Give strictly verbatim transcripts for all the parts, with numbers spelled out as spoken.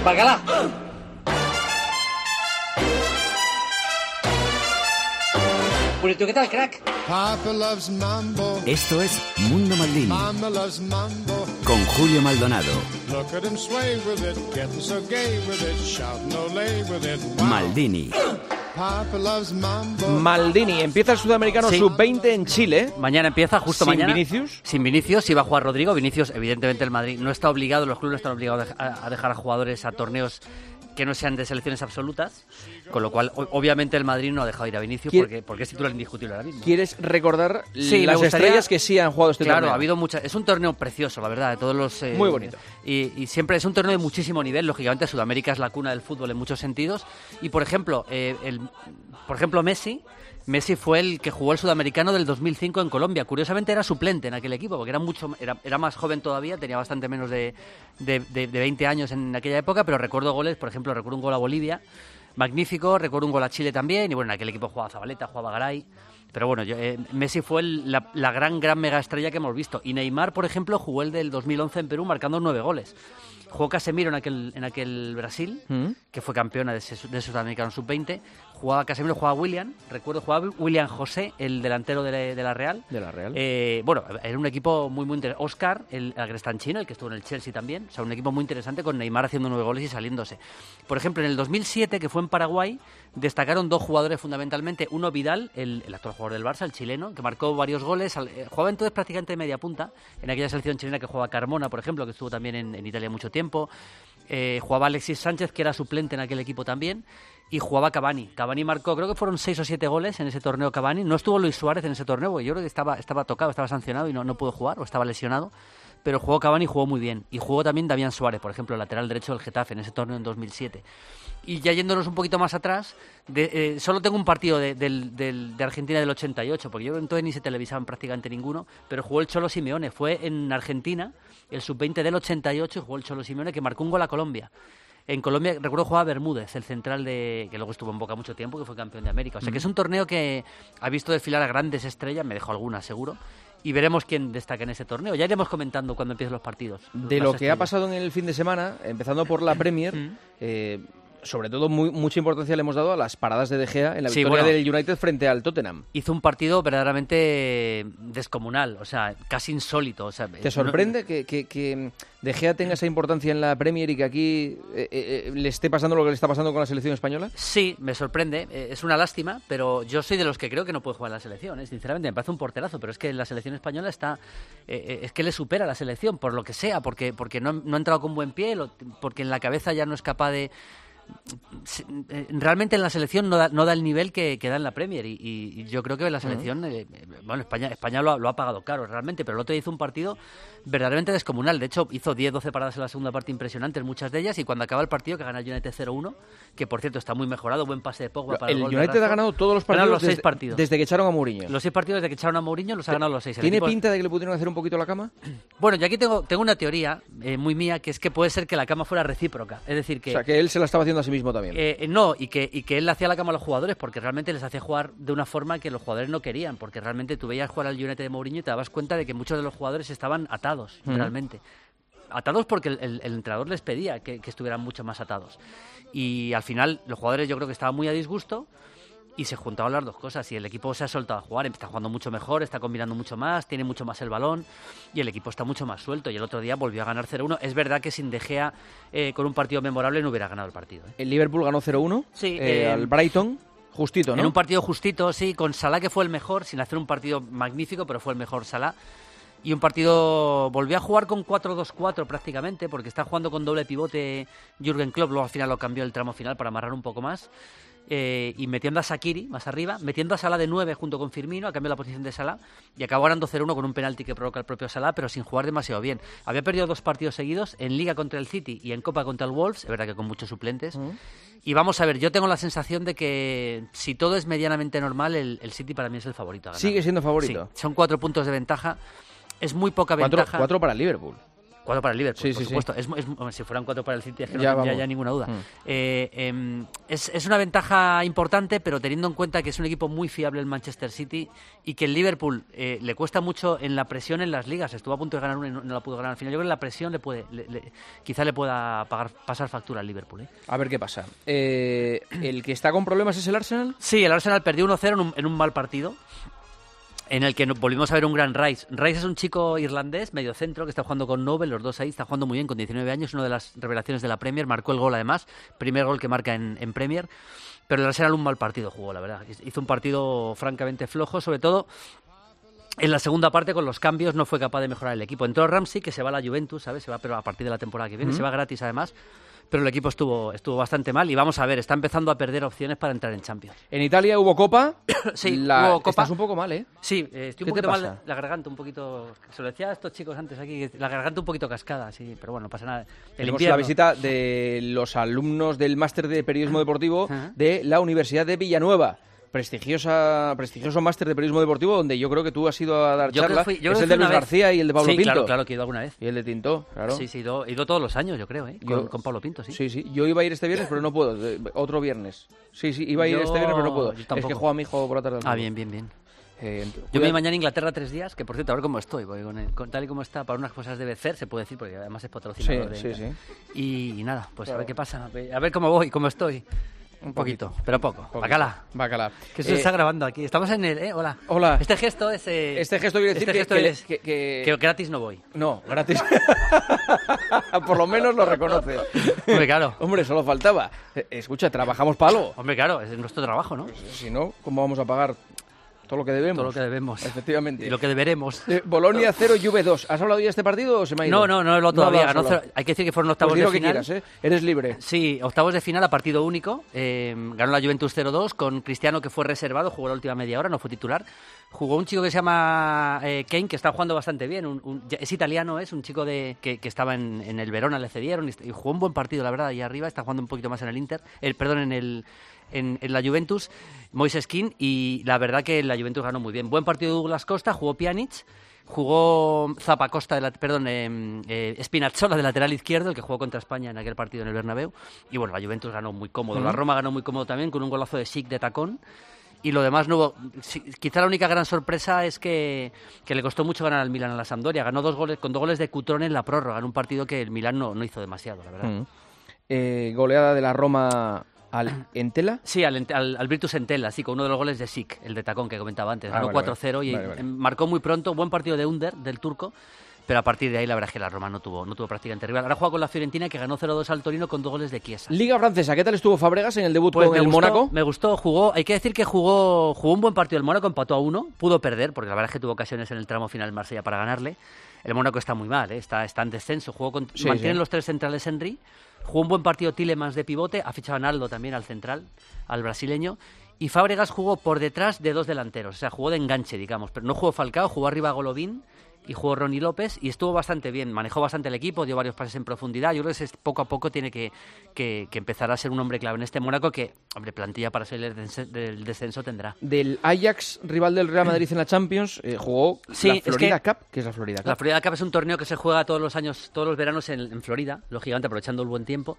Bacalá. Purito, ¿qué tal, crack? Papa loves mambo. Esto es Mundo Maldini. Mama loves mambo. Con Julio Maldonado. Look at him sway with it, getting so gay with it, shouting olé with it. Wow. Maldini. Papa loves mambo. Maldini, empieza el Sudamericano Sí. sub veinte en Chile. Mañana empieza, justo ¿Sin mañana. Vinicius? Sin Vinicius, iba a jugar Rodrigo. Vinicius, evidentemente, el Madrid no está obligado, los clubes no están obligados a a dejar a jugadores a torneos que no sean de selecciones absolutas, con lo cual, o- obviamente, el Madrid no ha dejado ir a Vinicius ¿Quiere- porque, porque es titular indiscutible ahora mismo. ¿Quieres recordar Sí, me las gustaría- estrellas que sí han jugado este Claro, torneo? ha habido muchas. Es un torneo precioso, la verdad, de todos los. eh, Muy bonito. Y, y siempre es un torneo de muchísimo nivel. Lógicamente, Sudamérica es la cuna del fútbol en muchos sentidos. Y por ejemplo, eh, el, por ejemplo, Messi. Messi fue el que jugó el sudamericano del dos mil cinco en Colombia. Curiosamente era suplente en aquel equipo, porque era mucho, era, era más joven todavía, tenía bastante menos de, de, de, de veinte años en aquella época, pero recuerdo goles, por ejemplo, recuerdo un gol a Bolivia, magnífico, recuerdo un gol a Chile también, y bueno, en aquel equipo jugaba Zabaleta, jugaba Garay. Pero bueno, yo, eh, Messi fue el- la, la gran, gran mega estrella que hemos visto. Y Neymar, por ejemplo, jugó el del dos mil once en Perú marcando nueve goles. Jugó Casemiro en aquel, en aquel Brasil, ¿Mm? que fue campeona de ese, de Sudamericano sub veinte. Jugaba Casemiro, jugaba William. Recuerdo, jugaba William José, el delantero de la, de la Real. De la Real. Eh, bueno, era un equipo muy, muy interesante. Oscar, el agrestanchino, el que estuvo en el Chelsea también. O sea, un equipo muy interesante con Neymar haciendo nueve goles y saliéndose. Por ejemplo, en el dos mil siete, que fue en Paraguay, destacaron dos jugadores fundamentalmente. Uno, Vidal, el, el actual jugador del Barça, el chileno, que marcó varios goles. Al- eh, jugaba entonces prácticamente de media punta. En aquella selección chilena que jugaba Carmona, por ejemplo, que estuvo también en, en Italia mucho tiempo. Eh, jugaba Alexis Sánchez, que era suplente en aquel equipo también. Y jugaba Cavani. Cavani marcó, creo que fueron seis o siete goles en ese torneo Cavani. No estuvo Luis Suárez en ese torneo, porque yo creo que estaba, estaba tocado, estaba sancionado y no, no pudo jugar, o estaba lesionado. Pero jugó Cavani y jugó muy bien. Y jugó también Damián Suárez, por ejemplo, lateral derecho del Getafe en ese torneo en dos mil siete. Y ya yéndonos un poquito más atrás, de, eh, solo tengo un partido de, del- del- de Argentina del ochenta y ocho, porque yo creo que entonces ni se televisaban prácticamente ninguno, pero jugó el Cholo Simeone. Fue en Argentina, el sub veinte del ochenta y ocho, y jugó el Cholo Simeone, que marcó un gol a Colombia. En Colombia, recuerdo, jugaba Bermúdez, el central de que luego estuvo en Boca mucho tiempo, que fue campeón de América. O sea, que es un torneo que ha visto desfilar a grandes estrellas, me dejó algunas seguro, y veremos quién destaca en ese torneo. Ya iremos comentando cuando empiecen los partidos. De las lo que ha estrellas. pasado en el fin de semana, empezando por la Premier, Mm. eh, sobre todo muy, mucha importancia le hemos dado a las paradas de De Gea en la Sí, victoria bueno. del United frente al Tottenham. Hizo un partido verdaderamente descomunal, o sea, casi insólito. O sea, ¿Te sorprende que, que- que De Gea tenga esa importancia en la Premier y que aquí eh, eh, le esté pasando lo que le está pasando con la selección española? Sí, me sorprende. Eh, Es una lástima, pero yo soy de los que creo que no puede jugar en la selección. ¿eh? Sinceramente, me parece un porterazo, pero es que la selección española está. eh, eh, es que le supera a la selección, por lo que sea, porque, porque no, no ha entrado con buen pie, lo- porque en la cabeza ya no es capaz de. se- eh, Realmente en la selección no da, no da el nivel que, que da en la Premier y, y- y yo creo que la selección, eh, eh, bueno, España, España lo, ha, lo ha pagado caro realmente, pero el otro día hizo un partido verdaderamente descomunal. De hecho, hizo diez doce paradas en la segunda parte impresionantes, muchas de ellas, y cuando acaba el partido, que gana el United cero uno, que por cierto está muy mejorado, buen pase de Pogba para el, El gol de United ha Rashford. ganado todos los Ha ganado partidos, los seis desde, partidos. desde que echaron a Mourinho. Los seis partidos desde que echaron a Mourinho los ha ganado los seis. El ¿Tiene equipo- pinta de que le pudieron hacer un poquito la cama? Bueno, yo aquí tengo, tengo una teoría eh, muy mía, que es que puede ser que la cama fuera recíproca. Es decir, que... O sea, que él se la estaba haciendo a sí mismo también. Eh, eh, no, y que, y que él le hacía la cama a los jugadores porque realmente les hacía jugar de una forma que los jugadores no querían, porque realmente tú veías jugar al United de Mourinho y te dabas cuenta de que muchos de los jugadores estaban atados, Ujú. realmente. Atados porque el, el- el entrenador les pedía que, que estuvieran mucho más atados. Y al final los jugadores yo creo que estaban muy a disgusto y se juntaban las dos cosas y el equipo se ha soltado a jugar, está jugando mucho mejor, está combinando mucho más, tiene mucho más el balón y el equipo está mucho más suelto y el otro día volvió a ganar cero uno. Es verdad que sin De Gea eh, con un partido memorable no hubiera ganado el partido. ¿eh? El Liverpool ganó cero uno Sí, eh, eh, al Brighton, justito, ¿no? En un partido justito, sí, con Salah, que fue el mejor, sin hacer un partido magnífico, pero fue el mejor Salah. Y un partido, volvió a jugar con cuatro dos cuatro prácticamente, porque está jugando con doble pivote Jürgen Klopp, luego al final lo cambió el tramo final para amarrar un poco más. Eh, y metiendo a Shaqiri más arriba, metiendo a Salah de nueve junto con Firmino, a cambio la posición de Salah, y acabó ganando cero uno con un penalti que provoca el propio Salah, pero sin jugar demasiado bien. Había perdido dos partidos seguidos, en Liga contra el City y en Copa contra el Wolves, es verdad que con muchos suplentes. Uh-huh. Y vamos a ver, yo tengo la sensación de que si todo es medianamente normal, el, el City para mí es el favorito a ganar. Sigue siendo favorito. Sí, son cuatro puntos de ventaja, es muy poca Cuatro, ventaja. cuatro para el Liverpool. Cuatro para el Liverpool, Sí, por sí, supuesto. Es, es, hombre, si fueran cuatro para el City, es que no Ya tendría vamos. ya ninguna duda. Mm. Eh, eh, es, es una ventaja importante, pero teniendo en cuenta que es un equipo muy fiable el Manchester City y que el Liverpool eh, le cuesta mucho en la presión en las ligas. Estuvo a punto de ganar una y no, no la pudo ganar al final. Yo creo que la presión le puede, le, le, quizá le pueda pagar, pasar factura al Liverpool. ¿eh? A ver qué pasa. Eh, ¿El que está con problemas es el Arsenal? Sí, el Arsenal perdió uno cero en un, en un mal partido, en el que no- volvimos a ver un gran Rice. Rice es un chico irlandés, medio centro, que está jugando con Nobel, los dos ahí, está jugando muy bien, con diecinueve años, una de las revelaciones de la Premier, marcó el gol además, primer gol que marca en, en Premier, pero el Arsenal un mal partido jugó, la verdad. Hizo un partido francamente flojo, sobre todo en la segunda parte con los cambios no fue capaz de mejorar el equipo. Entró Ramsey, que se va a la Juventus, ¿sabes? Se va pero a partir de la temporada que viene, Ujú. se va gratis además, pero el equipo estuvo, estuvo bastante mal y vamos a ver, está empezando a perder opciones para entrar en Champions. En Italia hubo Copa. Sí, La- hubo Copa. Estás un poco mal, ¿eh? Sí, eh, estoy un ¿Qué te poquito mal, pasa? la garganta un poquito, se lo decía a estos chicos antes aquí, que la garganta un poquito cascada, sí, pero bueno, no pasa nada. El Tenemos invierno. la visita de los alumnos del máster de periodismo deportivo Ajá. de la Universidad de Villanueva. Prestigiosa, prestigioso máster de periodismo deportivo donde yo creo que tú has ido a dar Yo creo charla. que fui- yo es creo el que de fui Luis una vez. García y el de Pablo Sí, Pinto. claro, claro que he ido alguna vez. Y el de Tinto, claro. Sí, sí, he ido, he ido todos los años, yo creo, ¿eh? Con, Yo- con Pablo Pinto, sí. Sí, sí. Yo iba a ir este viernes, pero no puedo. De- Otro viernes. Sí, sí, iba a ir Yo- este viernes, pero no puedo. yo Es tampoco. que juega mi hijo por la tarde. al Ah, fútbol. bien, bien, bien. Eh, Yo me cuida- voy mañana a Inglaterra tres días, que por cierto, a ver cómo estoy, porque con, el- con tal y como está, para unas cosas debe ser, se puede decir, porque además es patrocinador. Sí, de- sí, sí. Y, y nada, pues a Claro. ver qué pasa, a ver cómo voy, cómo estoy. Un poquito, pero poco. Bacala. Bacala. Que se Eh, está grabando aquí. Estamos en el... ¿eh? Hola. Hola. Este gesto es... eh, Este gesto quiere decir este que- gesto que le- es que- que- que gratis no voy. No, gratis. Por lo menos lo reconoce. Hombre, claro. Hombre, solo faltaba. Eh, Escucha, trabajamos para algo. Hombre, claro, es nuestro trabajo, ¿no? Si no, ¿cómo vamos a pagar todo lo que debemos? Todo lo que debemos. Efectivamente. Y lo que deberemos. Eh, Bolonia cero, Juve dos. ¿Has hablado ya de este partido o se me ha ido? No, no, no lo todavía. has Ganó hablado. cero- hay que decir que fueron octavos Pues di de lo que final. quieras, ¿eh? Eres libre. Sí, octavos de final a partido único. Eh, ganó la Juventus cero dos con Cristiano, que fue reservado, jugó la última media hora, no fue titular. Jugó un chico que se llama eh, Kane, que está jugando bastante bien. Un- un- es italiano, es un chico de, que, que estaba en, en el Verona, le cedieron y, y jugó un buen partido, la verdad, ahí arriba. Está jugando un poquito más en el Inter, el, perdón, en el en, en la Juventus, Moises Kean, y la verdad que la Juventus ganó muy bien. Buen partido de Douglas Costa, jugó Pjanic. Jugó Zapacosta, de la, perdón, eh, eh, Spinazzola de lateral izquierdo, el que jugó contra España en aquel partido en el Bernabéu. Y bueno, la Juventus ganó muy cómodo. La Roma ganó muy cómodo también, con un golazo de Schick de tacón. Y lo demás no hubo. Sí, quizá la única gran sorpresa es que, que le costó mucho ganar al Milan a la Sampdoria. Ganó dos goles, con dos goles de Cutrone en la prórroga, en un partido que el Milan no, no hizo demasiado, la verdad. Mm. Eh, goleada de la Roma al Entela. Sí, al, al, al Virtus Entella, sí, con uno de los goles de Sik, el de tacón que comentaba antes. Ah, Ganó vale, cuatro vale. cero y Vale, vale. marcó muy pronto. Buen partido de Under, del turco. Pero a partir de ahí, la verdad es que la Roma no tuvo, no tuvo prácticamente rival. Ahora juega con la Fiorentina, que ganó cero dos al Torino con dos goles de Chiesa. Liga francesa, ¿qué tal estuvo Fábregas en el debut Pues con me el gustó, Mónaco? me gustó, jugó, hay que decir que jugó, jugó un buen partido el Mónaco, empató a uno, pudo perder, porque la verdad es que tuvo ocasiones en el tramo final Marsella para ganarle. El Mónaco está muy mal, ¿eh? está, está en descenso, jugó con, Sí, mantienen sí. los tres centrales Henry, jugó un buen partido Tielemans de pivote, ha fichado a Naldo también al central, al brasileño, y Fábregas jugó por detrás de dos delanteros, o sea, jugó de enganche, digamos, pero no jugó Falcao, jugó arriba Golovin, y jugó Ronnie López y estuvo bastante bien, manejó bastante el equipo, dio varios pases en profundidad. Yo creo que ese poco a poco tiene que, que, que empezar a ser un hombre clave en este Mónaco que, hombre, plantilla para ser el descenso, del descenso tendrá. Del Ajax, rival del Real Madrid en la Champions, eh, jugó Sí, la es Florida que- Cup. ¿Qué es la Florida Cup? La Florida Cup es un torneo que se juega todos los años, todos los veranos en, en Florida, lógicamente aprovechando el buen tiempo.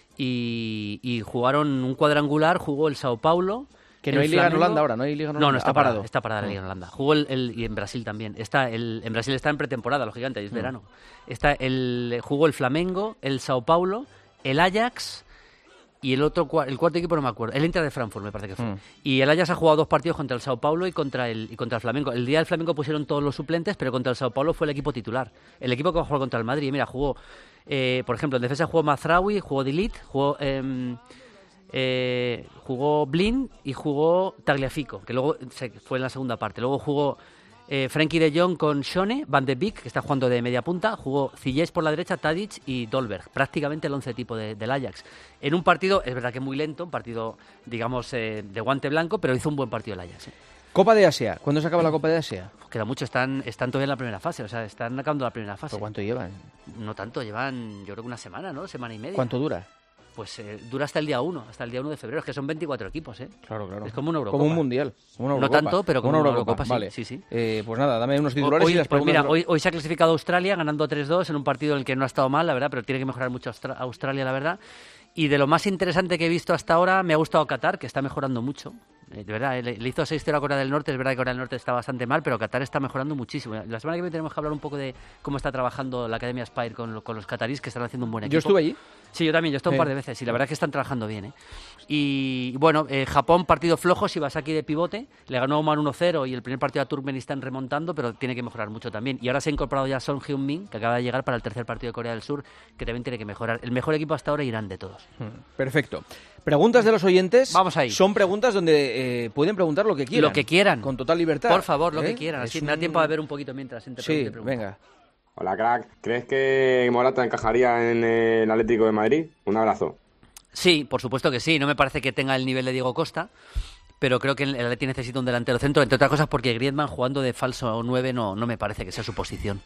Y, y jugaron un cuadrangular, jugó el Sao Paulo. Que no el hay liga en Flamengo. Holanda ahora, no hay liga en No, Holanda. no está Ha parada, parado. está parada la liga en Holanda. Jugó el, el- y en Brasil también. Está el, en Brasil está en pretemporada, lógicamente, es verano. Está el jugó el Flamengo, el Sao Paulo, el Ajax y el otro cua- el cuarto equipo no me acuerdo, el Inter de Frankfurt me parece que fue. Mm. Y el Ajax ha jugado dos partidos contra el Sao Paulo y contra el y contra el Flamengo. El día del Flamengo pusieron todos los suplentes, pero contra el Sao Paulo fue el equipo titular. El equipo que va a jugar contra el Madrid, mira, jugó eh, por ejemplo, en defensa jugó Mazraoui, jugó Dilit, jugó em, eh, jugó Blin y jugó Tagliafico, que luego se fue en la segunda parte. Luego jugó eh, Frenkie de Jong con Shone, Van de Beek, que está jugando de media punta, jugó Ziyech por la derecha, Tadic y Dolberg, prácticamente el once tipo de, del Ajax. En un partido, es verdad que muy lento, un partido, digamos, eh, de guante blanco, pero hizo un buen partido el Ajax. eh. Copa de Asia. ¿Cuándo se acaba la Copa de Asia? Queda mucho, están, están todavía en la primera fase, o sea, están acabando la primera fase. ¿Por cuánto llevan? No tanto, llevan yo creo que una semana, ¿no? Semana y media. ¿Cuánto dura? pues eh, dura hasta el día uno, hasta el día uno de febrero, es que son veinticuatro equipos, ¿eh? Claro, claro. Es como una Eurocopa. Como un mundial. Como una Eurocopa. No tanto, pero como una una Eurocopa, Eurocopa, sí, vale. sí, sí. Eh, pues nada, dame unos titulares Hoy, y las pues preguntas. mira, hoy, hoy se ha clasificado Australia ganando tres dos en un partido en el que no ha estado mal, la verdad, pero tiene que mejorar mucho Austra- Australia, la verdad. Y de lo más interesante que he visto hasta ahora, me ha gustado Qatar, que está mejorando mucho. Eh, de verdad, eh, le, le hizo seis cero a Corea del Norte. Es verdad que Corea del Norte está bastante mal, pero Qatar está mejorando muchísimo. La semana que viene tenemos que hablar un poco de cómo está trabajando la Academia Spire con, lo- con los catarís, que están haciendo un buen equipo. Yo estuve allí. Sí, yo también, yo estuve un Eh. par de veces y la verdad es que están trabajando bien, ¿eh? Y bueno, eh, Japón, partido flojo, Shibasaki de pivote, le ganó a Oman uno cero y el primer partido a Turkmenistán remontando, pero tiene que mejorar mucho también. Y ahora se ha incorporado ya Son Heung-min, que acaba de llegar para el tercer partido de Corea del Sur, que también tiene que mejorar. El mejor equipo hasta ahora, Irán, de todos. Perfecto. Preguntas de los oyentes. Vamos ahí. Son preguntas donde eh, pueden preguntar lo que quieran. Lo que quieran. Con total libertad. Por favor, lo ¿eh? que quieran. Es Así un- me da tiempo a ver un poquito mientras entre pregunta Sí, y pregunta. venga. Hola, crack. ¿Crees que Morata encajaría en el Atlético de Madrid? Un abrazo. Sí, por supuesto que sí. No me parece que tenga el nivel de Diego Costa, pero creo que el Atleti necesita un delantero centro, entre otras cosas porque Griezmann jugando de falso nueve no, no me parece que sea su posición.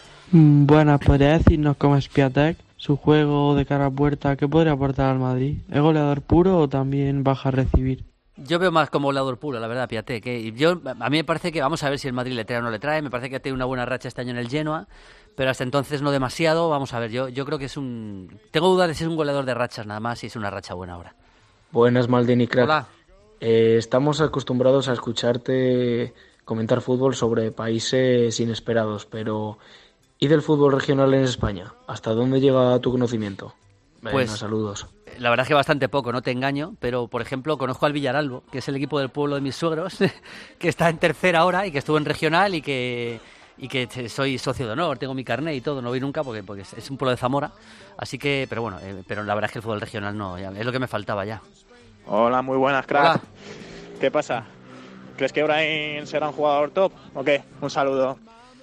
Mm, Buenas, ¿podría decirnos cómo es Piatek? Su juego de cara a puerta, ¿qué podría aportar al Madrid? ¿Es goleador puro o también baja a recibir? Yo veo más como goleador puro, la verdad, Piatek. ¿eh? Yo, a mí me parece que, vamos a ver si el Madrid le trae o no le trae, me parece que ha tenido una buena racha este año en el Genoa, pero hasta entonces no demasiado. Vamos a ver, yo, yo creo que es un... Tengo dudas de si es un goleador de rachas nada más, si es una racha buena ahora. Buenas, Maldini, crack. Hola. Eh, estamos acostumbrados a escucharte comentar fútbol sobre países inesperados, pero ¿y del fútbol regional en España? ¿Hasta dónde llega tu conocimiento? Venga, Pues- saludos. La verdad es que bastante poco, no te engaño, pero por ejemplo conozco al Villaralbo, que es el equipo del pueblo de mis suegros, que está en tercera ahora y que estuvo en regional y que y que soy socio de honor, tengo mi carné y todo, no voy nunca porque, porque es un pueblo de Zamora, así que, pero bueno, eh, pero la verdad es que el fútbol regional no, ya, es lo que me faltaba ya. Hola, muy buenas, crack. Hola. ¿Qué pasa? ¿Crees que Brahim será un jugador top o qué? Un saludo.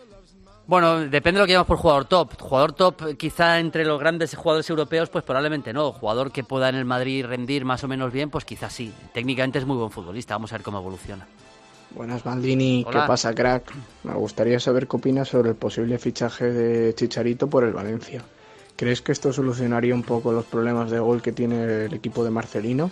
Bueno, depende de lo que llamamos por jugador top. Jugador top, quizá entre los grandes jugadores europeos, pues probablemente no. Jugador que pueda en el Madrid rendir más o menos bien, pues quizás sí. Técnicamente es muy buen futbolista, vamos a ver cómo evoluciona. Buenas, Maldini. Hola. ¿Qué pasa, crack? Me gustaría saber qué opinas sobre el posible fichaje de Chicharito por el Valencia. ¿Crees que esto solucionaría un poco los problemas de gol que tiene el equipo de Marcelino?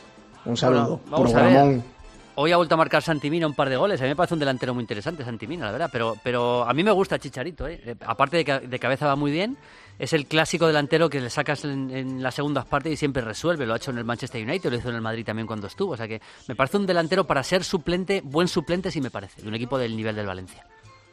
Un saludo. Bueno, vamos a Programón. ver. Hoy ha vuelto a marcar Santimina un par de goles. A mí me parece un delantero muy interesante, Santimina, la verdad. Pero, pero a mí me gusta Chicharito, ¿eh? Eh, Aparte de que de cabeza va muy bien, es el clásico delantero que le sacas en, en las segundas partes y siempre resuelve. Lo ha hecho en el Manchester United, lo hizo en el Madrid también cuando estuvo. O sea que me parece un delantero para ser suplente, buen suplente sí me parece, de un equipo del nivel del Valencia.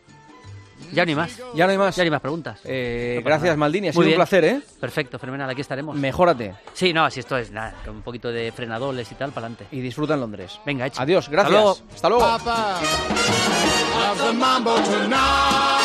Ya ni más. Ya no hay más. Ya ni más preguntas. Eh, No pasa gracias, nada. Maldini. Ha Muy sido un bien. placer, ¿eh? Perfecto, fenomenal, aquí estaremos. Mejórate. Sí, no, si esto es nada, con un poquito de frenadoles y tal, para adelante. Y disfruta en Londres. Venga, hecho. Adiós, Hasta gracias. luego. Hasta luego. Papa of the mambo tonight.